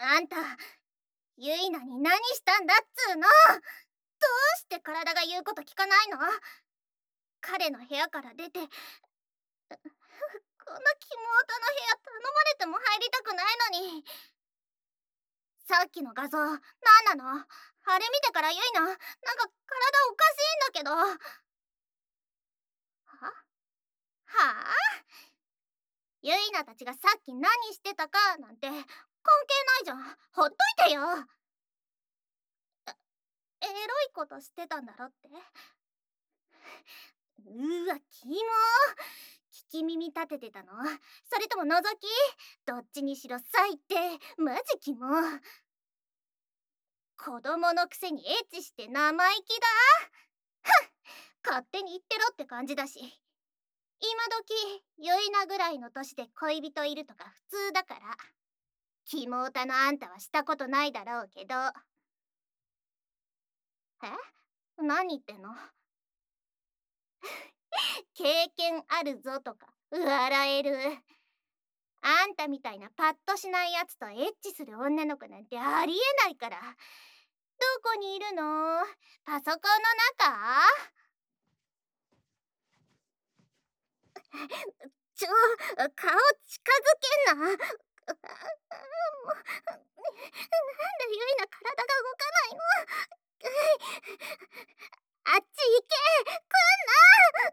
あんた、ゆいなに何したんだっつーの。どうして体が言うこと聞かないの？彼の部屋から出て、こんなキモオタの部屋頼まれても入りたくないのに。さっきの画像、なんなの？あれ見てからゆいな、なんか体おかしいんだけど。はあゆいなたちがさっき何してたかなんて関係ないじゃん。ほっといてよ。エロいことしてたんだろって。うわ、キモ。聞き耳立ててたの？それとも覗き？どっちにしろ最低。マジキモ。子供のくせにエッチして生意気だ。勝手に言ってろって感じだし。今時ゆいなぐらいの年で恋人いるとか普通だから。キモオタのあんたはしたことないだろうけど。何言ってんの？経験あるぞとか笑える。あんたみたいなパッとしないやつとエッチする女の子なんてありえないから。どこにいるの？パソコンの中？顔近づけんな。なんでゆいな体が動かないの？あっち行け。来んな。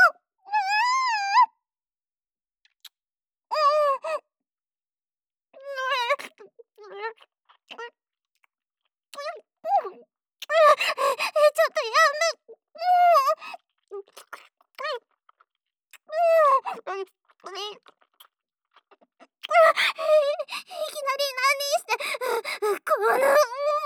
ちょっとやめ。いきなり何してこの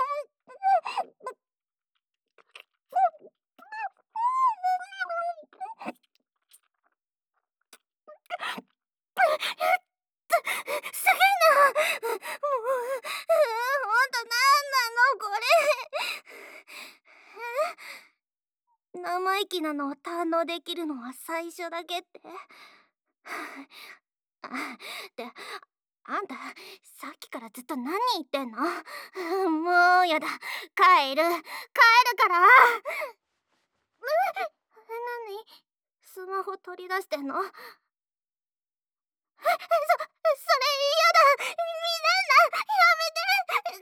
すげえな。もうほんとなんなのこれ。生意気なのを堪能できるのは最初だけって。で、あんたさっきからずっと何言ってんの？もうやだ。帰るから。何？スマホ取り出してんの？それ嫌だ。見れんな。やめて。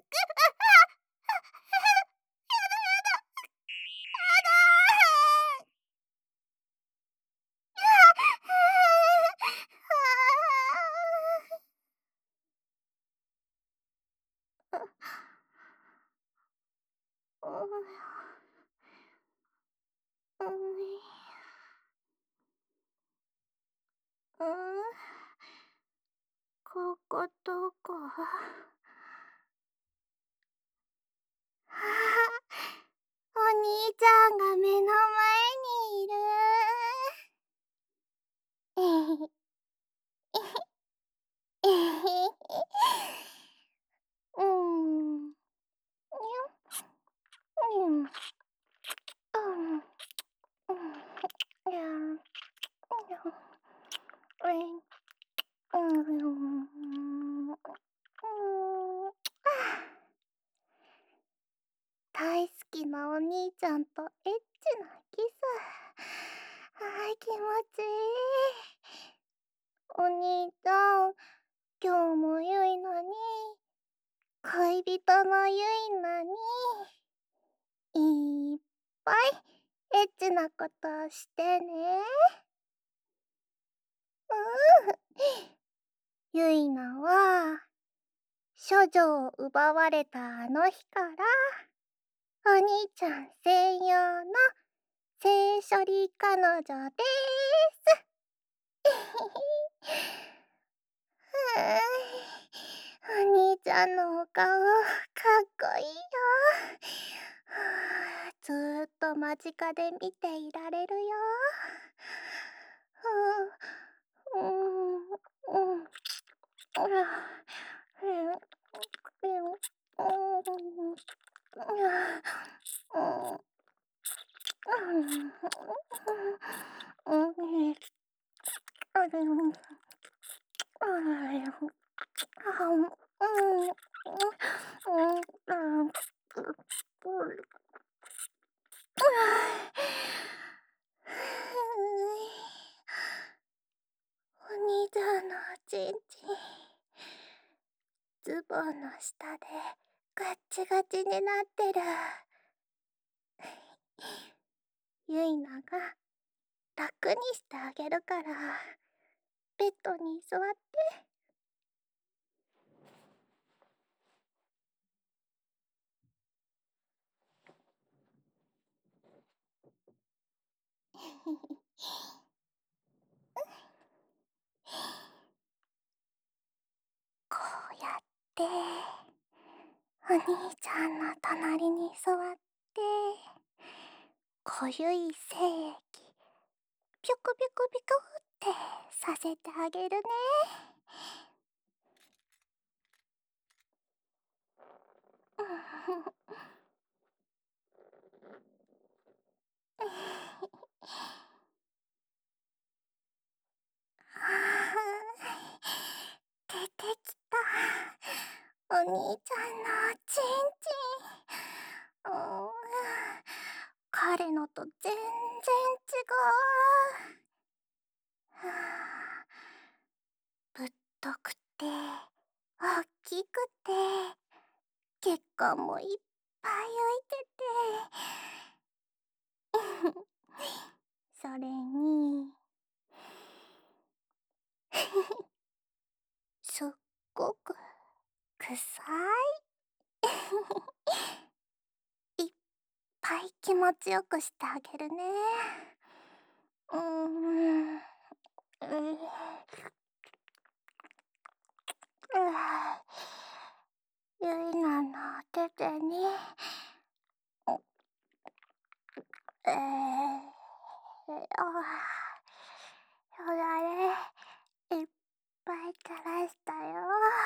ここどこ？お兄ちゃんが目の前にいる。うん。大好きなお兄ちゃんとエッチなキス。気持ちいい。お兄ちゃん、今日もゆいなに、恋人のゆいなに、いっぱいエッチなことしてね。ゆいなは、処女を奪われたあの日から、お兄ちゃん専用の性処理彼女でーす。お兄ちゃんのお顔、かっこいいよ。ずーっと間近で見ていられるよ。 お兄ちゃんのおちんちん、ズボンの下でガッチガチになってる。ゆいなが楽にしてあげるから、ベッドに座って。こうやってお兄ちゃんの隣に座って濃ゆい精液ピョコピョコピョコってさせてあげるね。出てきたお兄ちゃんのチンチン。彼のと全然違う。ぶっとくて大きくて血管もいっぱい浮いててそれにすっごく臭い。いっぱい気持ちよくしてあげるね。ゆいなの手手によだれいっぱい垂らしたよ。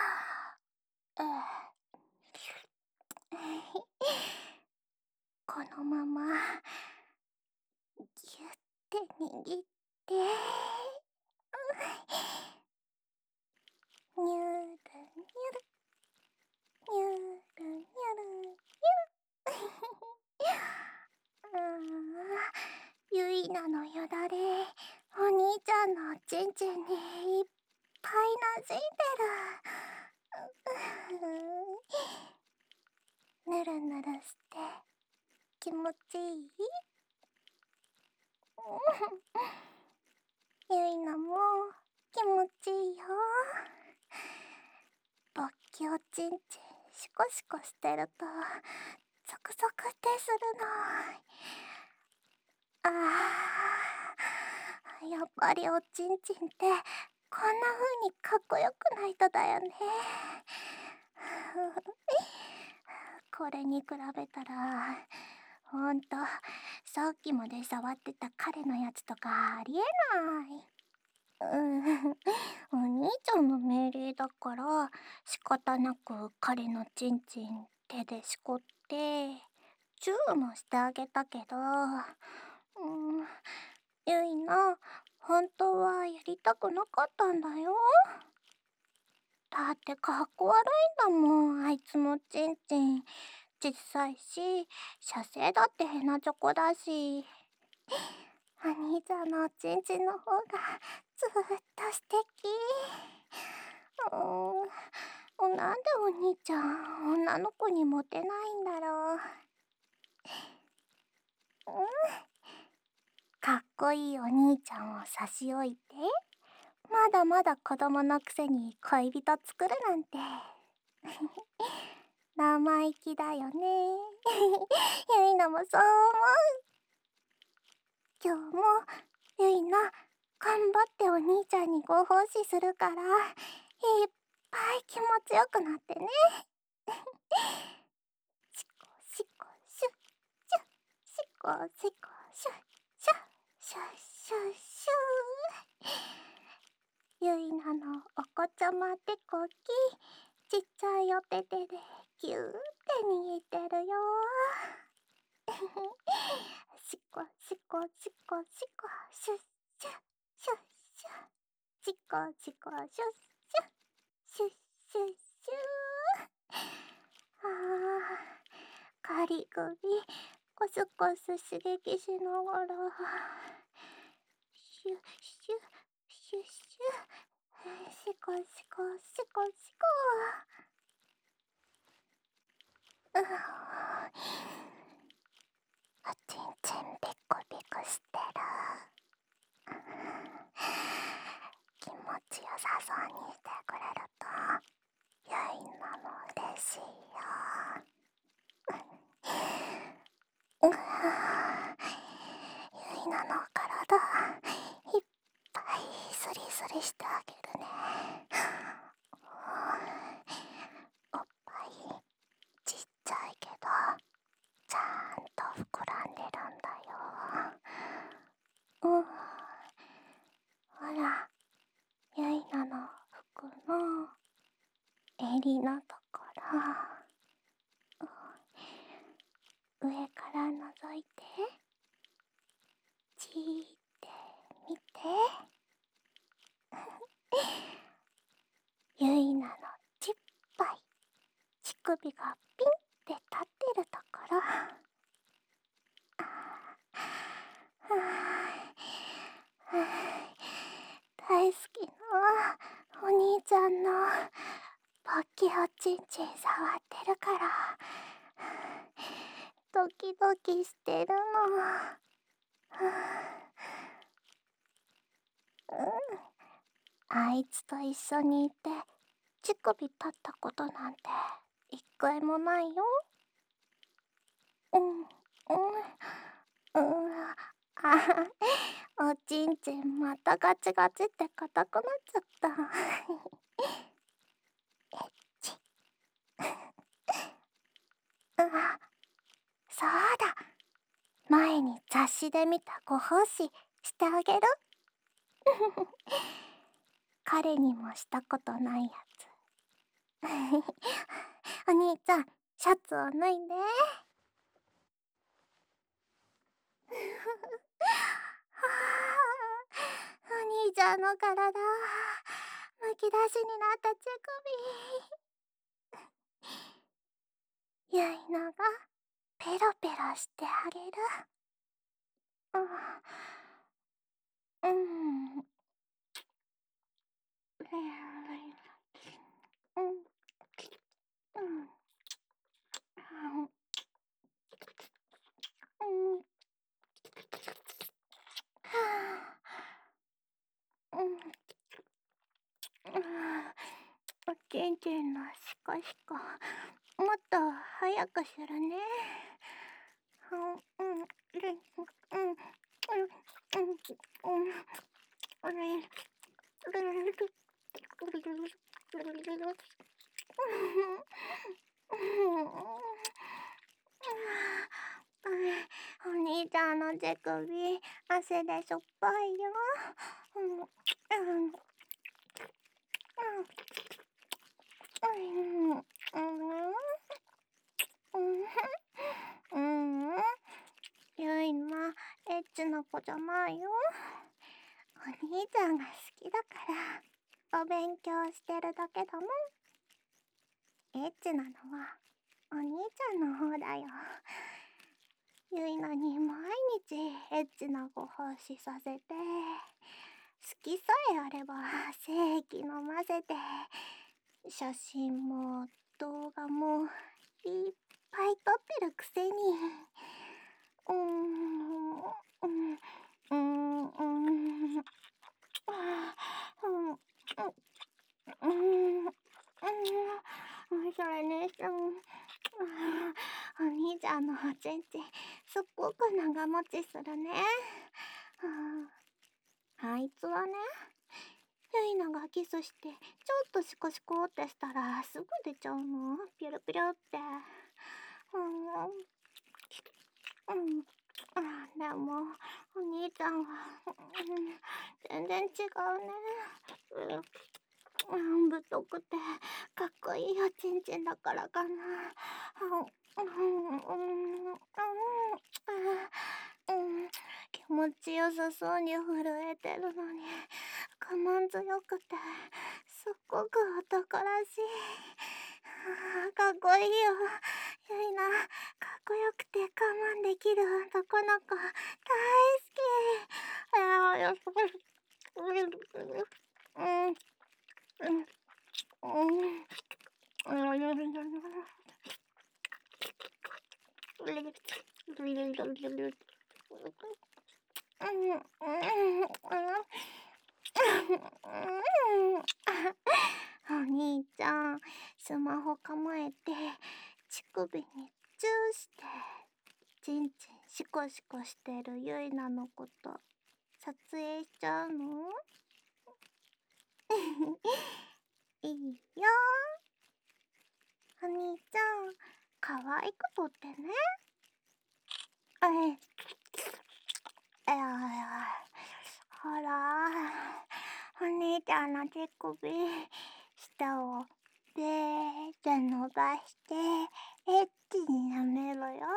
このままぎゅって握ってにゅるにゅるにゅるにゅるにゅるゆいなのよだれお兄ちゃんのちんちんにいっぱいなじんでる。ぬるぬるして気持ちいい？ゆいなも気持ちいいよ。勃起おちんちんシコシコしてるとゾクゾクってするの。やっぱりおちんちんってこんな風にかっこよくないとだよね。これに比べたらほんとさっきまで触ってた彼のやつとかありえない。お兄ちゃんの命令だから仕方なく彼のチンチン手でしこってチューもしてあげたけど、ゆいな本当はやりたくなかったんだよ。だってかっこ悪いんだもん、あいつのチンチン小さいし射精だってヘナチョコだし。お兄ちゃんのおちんちんの方がずーっと素敵。なんでお兄ちゃん女の子にモテないんだろう。かっこいいお兄ちゃんを差し置いてまだまだ子供のくせに恋人作るなんて生意気だよね。ゆいなもそう思う。今日もゆいな頑張ってお兄ちゃんにご奉仕するからいっぱい気持ちよくなってね。シコシコシュッシュッシコシコシュッシュッシュッシュッシュッ。ゆいなのお子ちゃま手こきちっちゃいお手手でぎゅーって握ってるよ。シコシコシコシコシュッシュッシュッシュッシコシコシュッシュッシュッシュッシュッ。 ガリ首コスコス刺激しながらシュッシュッシュッシュッシコシコシコシコ。うおちんちんビクビクしてる。気持ちよさそうにしてくれるとゆいなの嬉しいよ。ゆいなの体いっぱいスリスリしてあげるね。おっぱいちっちゃいけどちゃんと膨らんでるんだよ。ほら、ゆいなの服の襟のところ、上から覗いて、じーって見て。ゆいなのちっぱい乳首がピンって立ってるところ。大好きなお兄ちゃんのポッキおちんちん触ってるからドキドキしてるの。あいつと一緒にいて乳首立ったことなんて一回もないよ。おちんちんまたガチガチって硬くなっちゃった。エッチ。そうだ、前に雑誌で見たご奉仕してあげる。彼にもしたことないやつ。お兄ちゃん、シャツを脱いで。お兄ちゃんの体むき出しになった乳首、ゆいのがペロペロしてあげる。うん、おちんちんのシコシコもっと早くするね。お兄ちゃんの手首汗でしょっぱいよ。ゆいなエッチな子じゃないよ。お兄ちゃんが好きだからお勉強してるだけだもん。エッチなのはお兄ちゃんの方だよ。ゆいなに毎日エッチなご奉仕させて、好きさえあれば精液飲ませて、写真も動画もいっぱい撮ってるくせに。それにしてもお兄ちゃんのおちんちんすっごく長持ちするね。あいつはね、ゆいながキスしてちょっとシコシコってしたらすぐ出ちゃうの。ピュルピュルって。でもお兄ちゃんは、全然違うね。太くてかっこいいおちんちんだからかな。気持ちよさそうに震えてるのに我慢強くてすっごく男らしい。かっこいいよゆいな、かっこよくて我慢できる男の子大好き。お兄ちゃん、スマホ構えて乳首にチューしてチンチンシコシコしてるゆいなのこと撮影しちゃうの？いいよ。お兄ちゃん、可愛く撮ってね。ほら、お兄ちゃんの手首、下をべーって伸ばして、エッチに舐めろよ。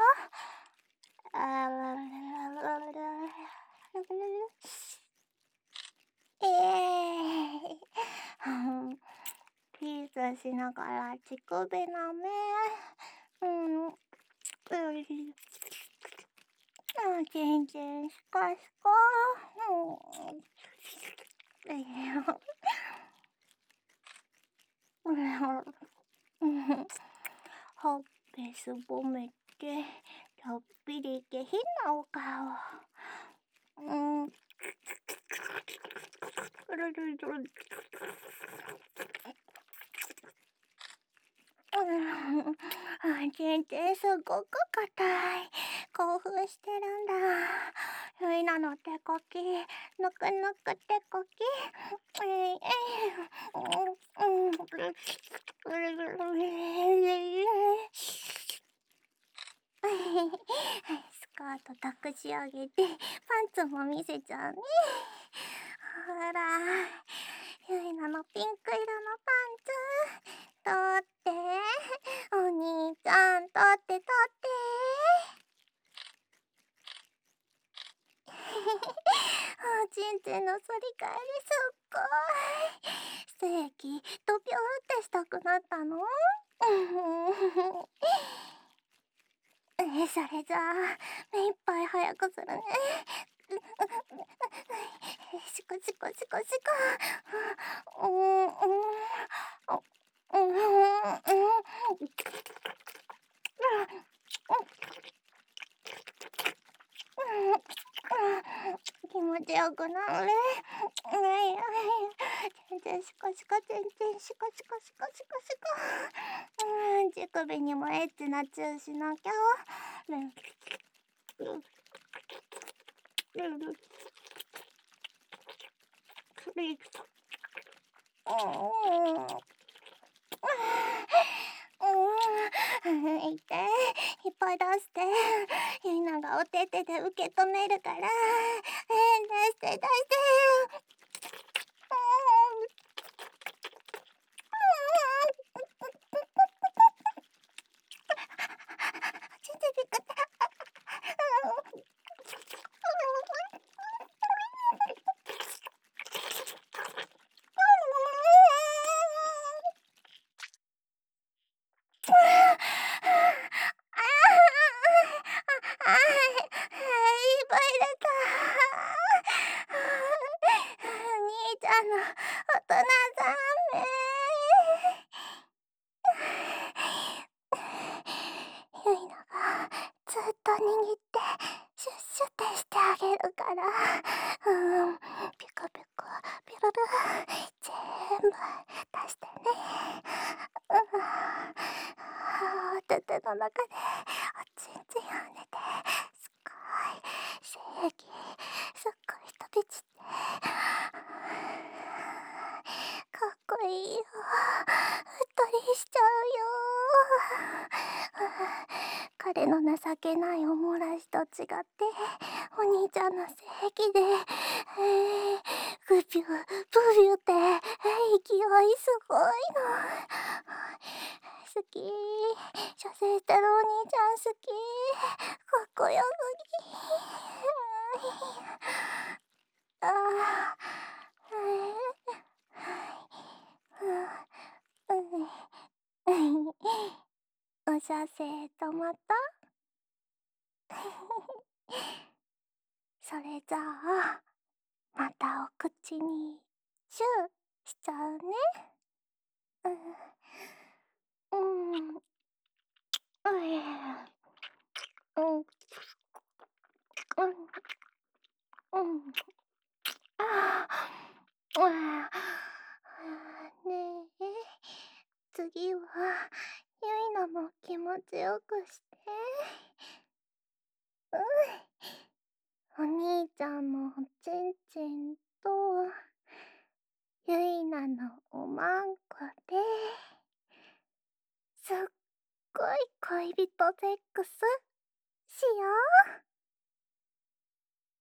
ピースしながら乳首舐め。全然しかしか。ほっぺすぼめて、ちょっぴり下品なお顔。全然すごく硬い。興奮してるんだ。ゆいなの手こき、ぬくぬく手こき。スカート託し上げて、パンツも見せちゃうね。ほら、ゆいなのピンク色のパンツ、取って。お兄ちゃん、取って取って。おちんちんの反り返りすっごい。ステーキ、ドピョーってしたくなったの？それじゃあ、目いっぱい早くするね。シコシコシコシコ。気持ちよくなるね。全然シコシコ、全然シコシコシコシコシコ。乳首にもエッチなチューしなきゃ。いて、いっぱい出して。ゆいながお手手で受け止めるから。出して出して。ちんちんびっくり。いっぱい入れた。兄ちゃんの大人さんゆいながずっと握ってシュッシュってしてあげるから。ピカピカピルル全部出してね。お手手の中でおちんちんを寝てすっごい精液すっごい飛び散ってかっこいいよ。うっとりしちゃうよ。彼の情けないおもらしと違ってお兄ちゃんの精液でグピュブビュって勢いすごいの。好き。射精してるお兄ちゃん好き。かっこよすぎ。ああ、お射精止まった？ それじゃあ、またお口にチューしちゃうね。うん、うん、うん、うん、うん、ああ、ねえ、次は、ゆいなも気持ちよくして。お兄ちゃんのおちんちんと、ゆいなのおまんこで、すっごい恋人セックスしよう。